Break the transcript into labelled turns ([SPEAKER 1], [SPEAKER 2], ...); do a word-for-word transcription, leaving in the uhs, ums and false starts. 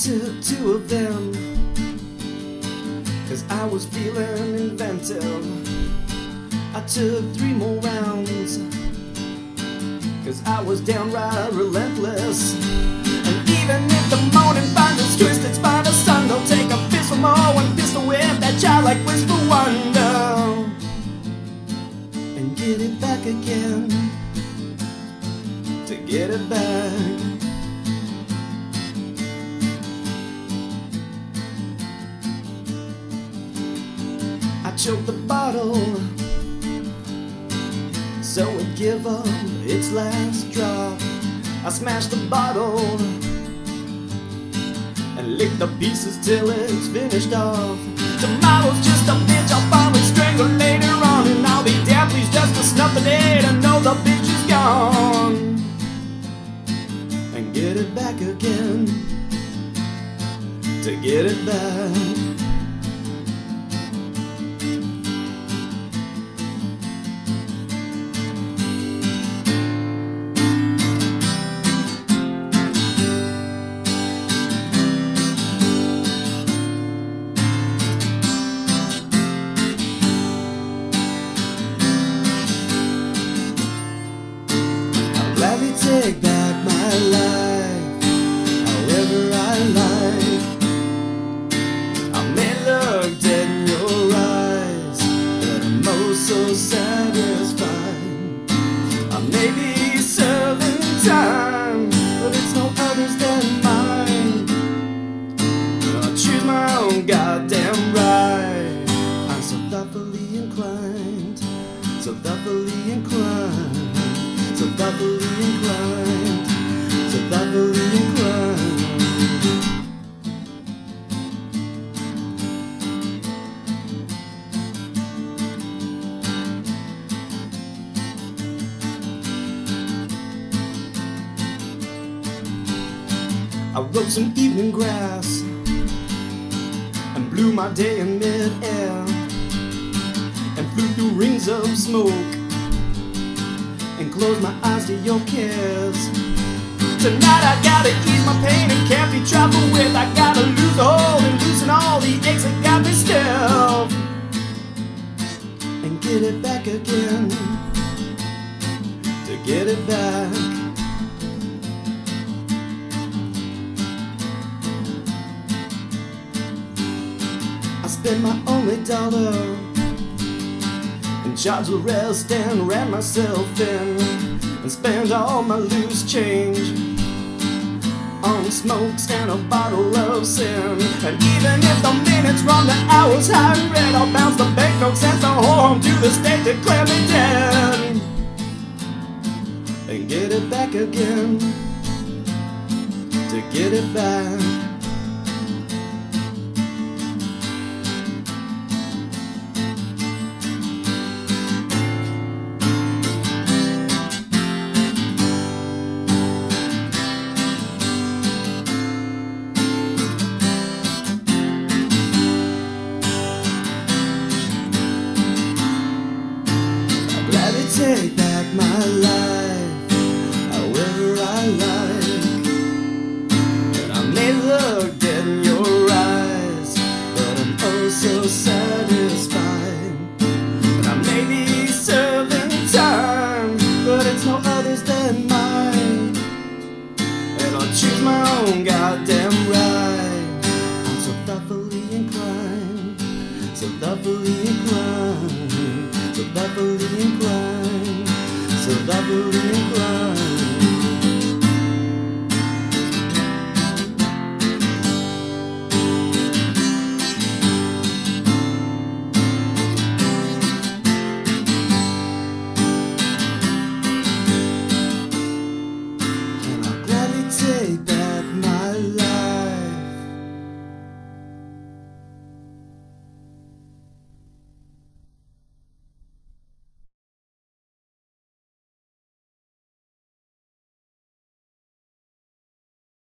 [SPEAKER 1] took two of them, cause I was feeling inventive. I took three more rounds, cause I was downright relentless. And even if the morning finds us twisted by the sun, don't take a fist for more, one pistol with that childlike whisper wonder, and get it back again, to get it back. I choked the bottle so it'd give up its last drop. I smashed the bottle and licked the pieces till it's finished off. Tomorrow's just a bitch, I'll probably strangle later on, and I'll be damn pleased just to snuff the day to know the bitch is gone, and get it back again, to get it back. Gladly take back my life however I like. I may look dead in your eyes, but I'm oh so satisfied. I may be serving time, but it's no other's than mine. I'll choose my own goddamn right. I'm so thoughtfully inclined, so thoughtfully inclined, so thoughtfully inclined, so thoughtfully inclined. I wrote some evening grass and blew my day in mid-air, and flew through rings of smoke and close my eyes to your cares. Tonight I gotta ease my pain and can't be trifled with. I gotta lose the hold and loosen all the aches that got me still, and get it back again, to get it back. I spent my only dollar and charged the rest and ran myself in, and spent all my loose change on smokes and a bottle of sin. And even if the minutes run the hours high and red, I'll bounce the banknotes and the whore home to the state, declare me dead, and get it back again, to get it back. Take back my life however I like. And I may look dead in your eyes, but I'm oh so satisfied. And I may be serving time, but it's no other's than mine. And I'll choose my own goddamn right. I'm so thoughtfully inclined, so thoughtfully inclined, so thoughtfully inclined, so thoughtfully